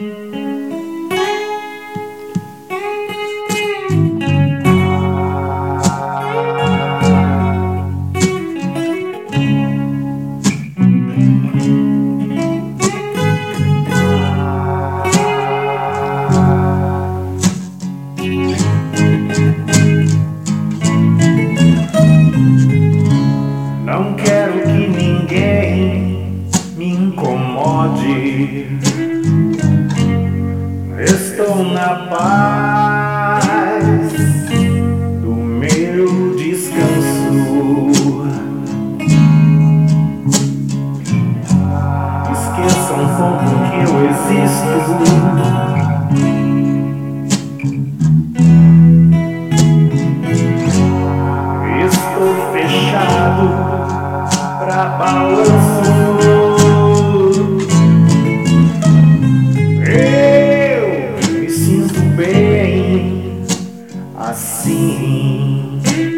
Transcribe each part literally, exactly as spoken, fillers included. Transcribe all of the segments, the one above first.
Não quero que ninguém me incomode. Estou na paz do meu descanso. Esqueça um pouco que eu existo. Estou fechado pra balanço. Eu me sinto bem assim,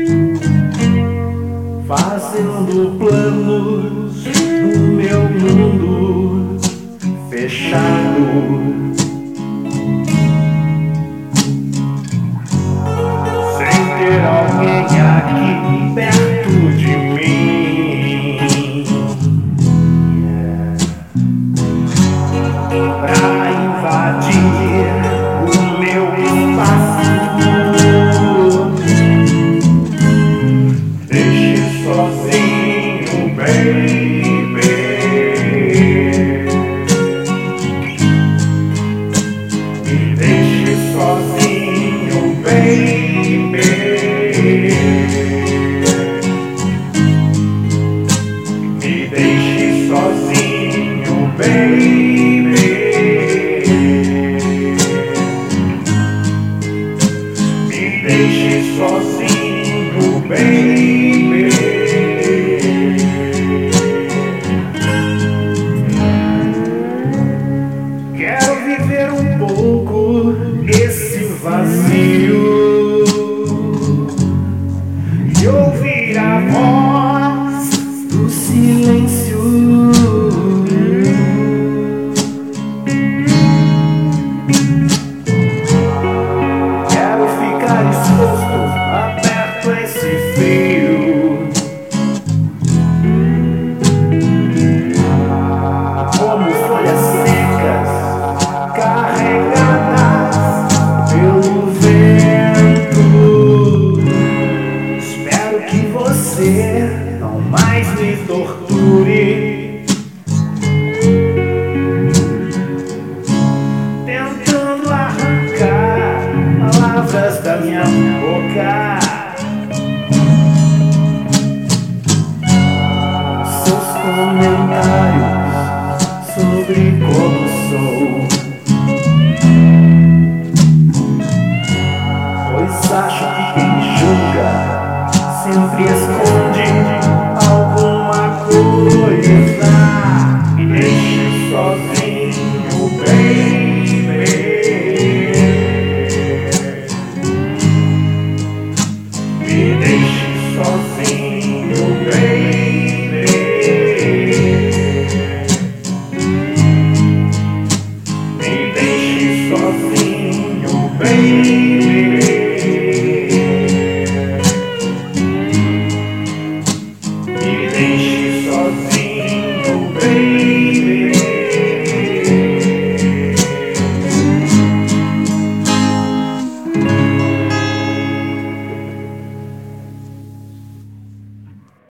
fazendo planos no meu mundo fechado. Sem ter alguém aqui perto de mim, yeah, pra invadir o meu espaço. Deixe sozinho, bem.